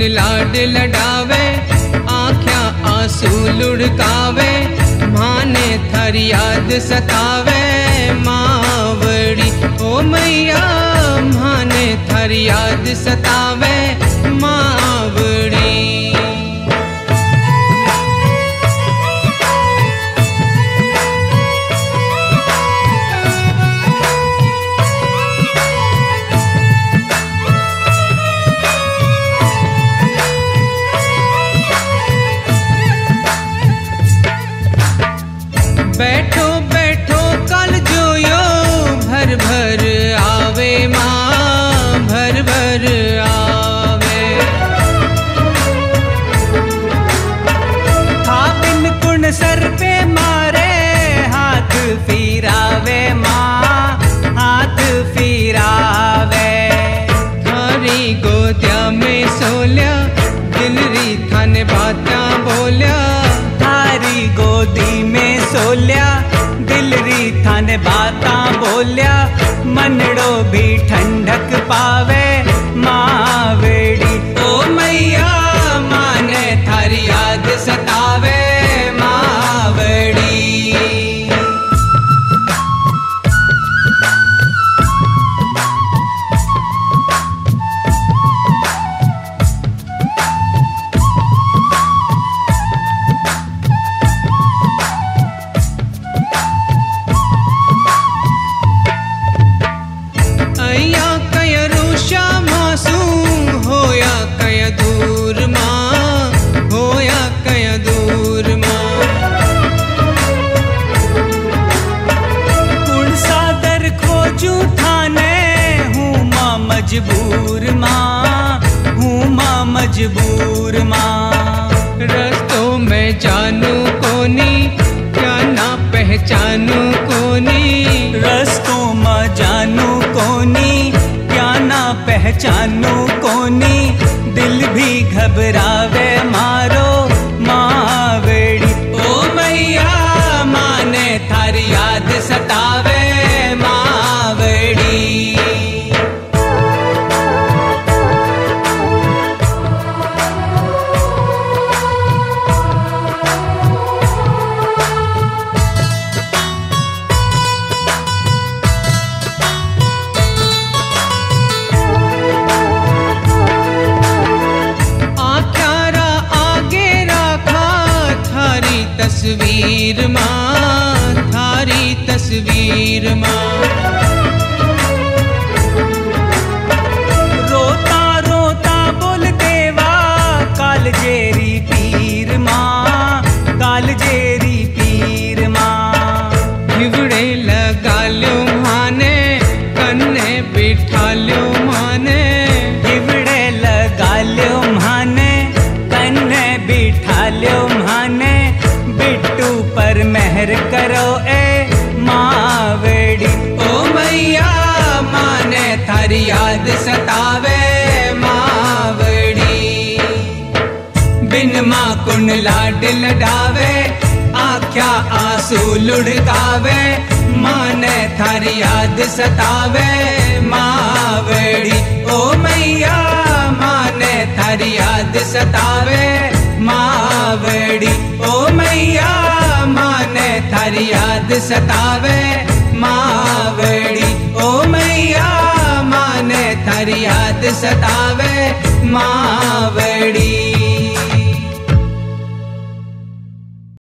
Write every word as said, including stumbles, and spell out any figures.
लाड लडावे, आँख्या आंसू लुढ़कावे, माने थारी याद सतावे मावड़ी। ओ मैया माने थारी याद सतावे मावड़ी। बैठो बैठो कल जोयो भर भर आवे माँ, भर भर आवे। था बिन कुण सर पे मारे, हाथ फिरावे माँ, हाथ फिरावे। थारी गोदिया में सोल्या, दिलरी थाने बातां बोल्या। थारी गोदी में सोल्या, दिलरी थाने बातां बोल्या। मनड़ो भी ठंडक पावे मावड़ी। ओ मैया माने थारी याद सतावे मावड़ी। मजबूर माँ, हूँ माँ मजबूर माँ। रस्तों में जानू कोनी, क्या ना पहचानू कोनी। रस्तों में जानू कोनी, क्या ना पहचानू कोनी। दिल भी घबरावे मारो मावड़ी। ओ मैया माने थारी याद सतावे मावड़ी। तस्वीर माँ, थारी तस्वीर माँ। रोता रोता बोल देवा, काल जेरी पीर माँ, काल जेरी पीर माँ। हिवड़े लगा लो माने, कन्ने बिठा लो माने। हिवड़े लगा लो माने, कन्ने बिठा लो माने। बिट्टू पर मेहर करो ए मावड़ी। ओ मैया माने थारी याद सतावे मावड़ी। बिन माँ कुण लाड लडावे, आँख्या आंसू लुढ़कावे, माने थारी याद सतावे मावड़ी। ओ मैया माने थारी याद सतावे मावड़ी। ओ मैया माने थारी याद सतावे मावड़ी। ओ मैया माने थारी याद सतावे।